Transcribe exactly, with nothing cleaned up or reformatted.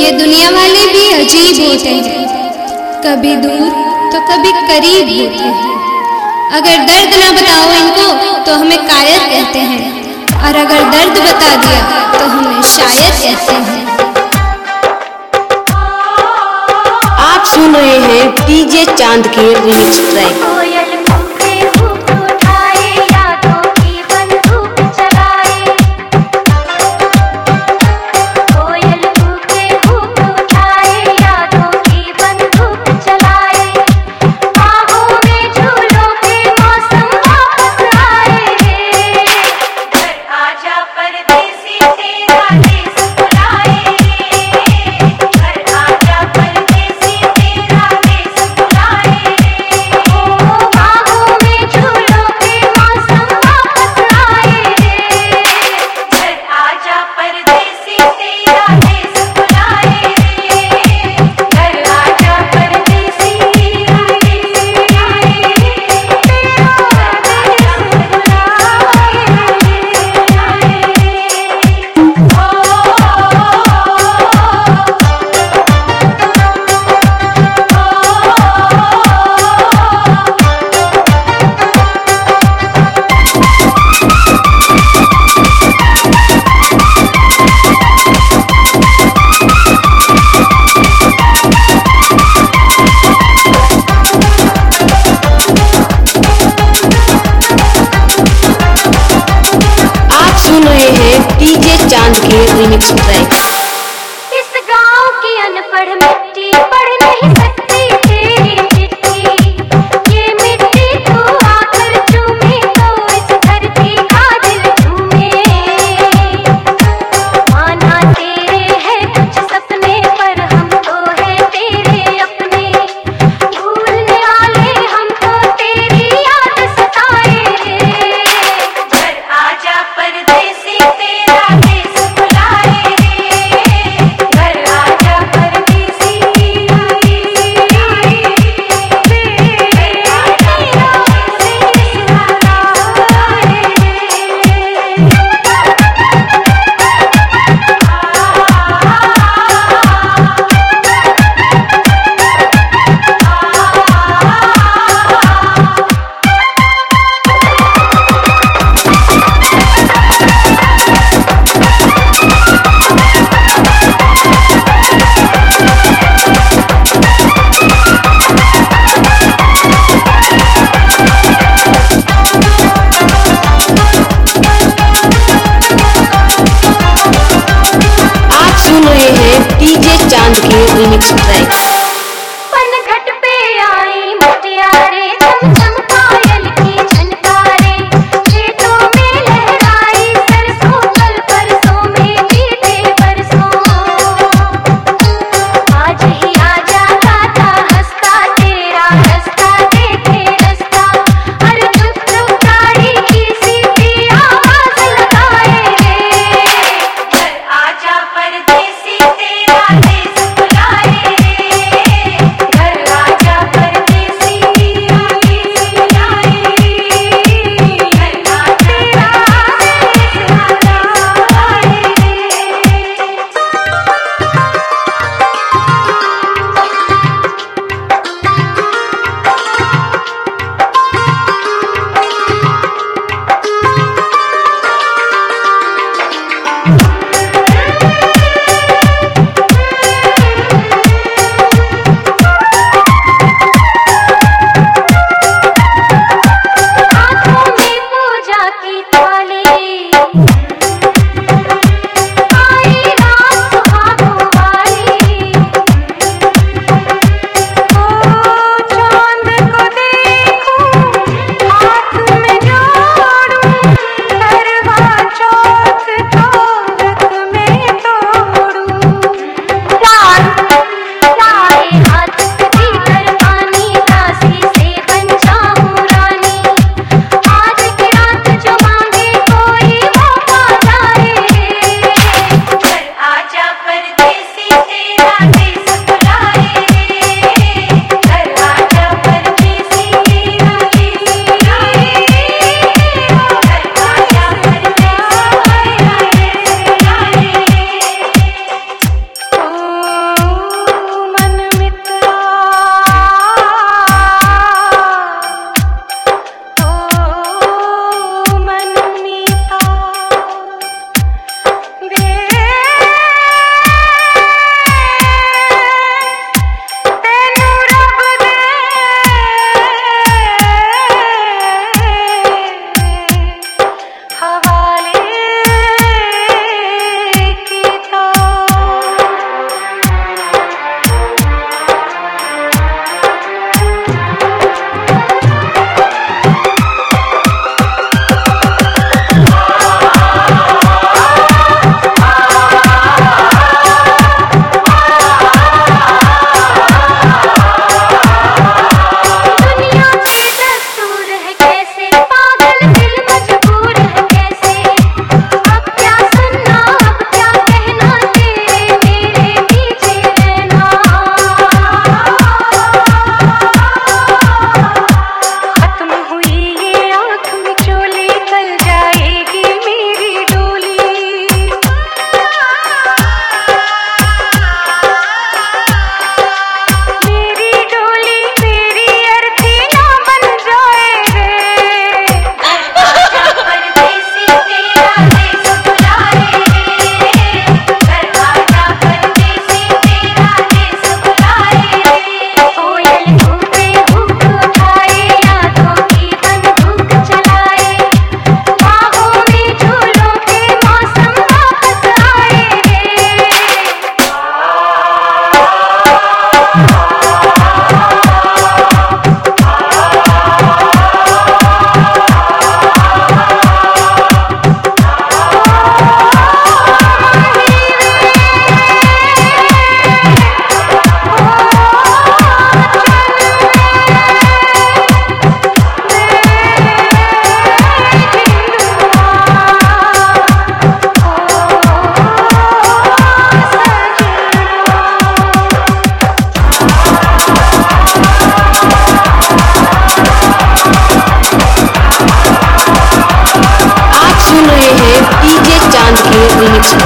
ये दुनिया वाले भी अजीब होते हैं, कभी दूर तो कभी करीब होते हैं। अगर दर्द ना बताओ इनको तो हमें कायर कहते हैं, और अगर दर्द बता दिया तो हमें शायर कहते हैं। आप सुन रहे हैं डीजे चांद के रिमिक्स ट्रैक। डीजे चांद के रिमिक्स ट्रैक। इस गांव की अनपढ़ मिट्टी पढ़ नहीं सकती तेरी चिट्ठी, ये मिट्टी तू आकर चूमे तो इस धरती का दिल झूमे। माना तेरे हैं कुछ सपने पर हम तो है तेरे अपने, भूलने वाले हमको तेरी याद सताए। घर आजा परदेसी तेरा देश बुलाए रे, घर आजा परदेसी तेरा देश बुलाए रे, घर आजा परदेसी डीजे चांद के रिमिक्स ट्रैक। पनघट पे आई मुटियारे चमचम पायल की झनकारे, खेतों में लहराई सरसों कल परसों में बीते बरसों। आज ही आजा गाता हंसता तेरा रास्ता देखे रास्ता, हर चुप चुप गाड़ी की सीटी आवाज लगाए रे। घर आजा परदेसी तेरा देश बुलाए रे, रिमिक्स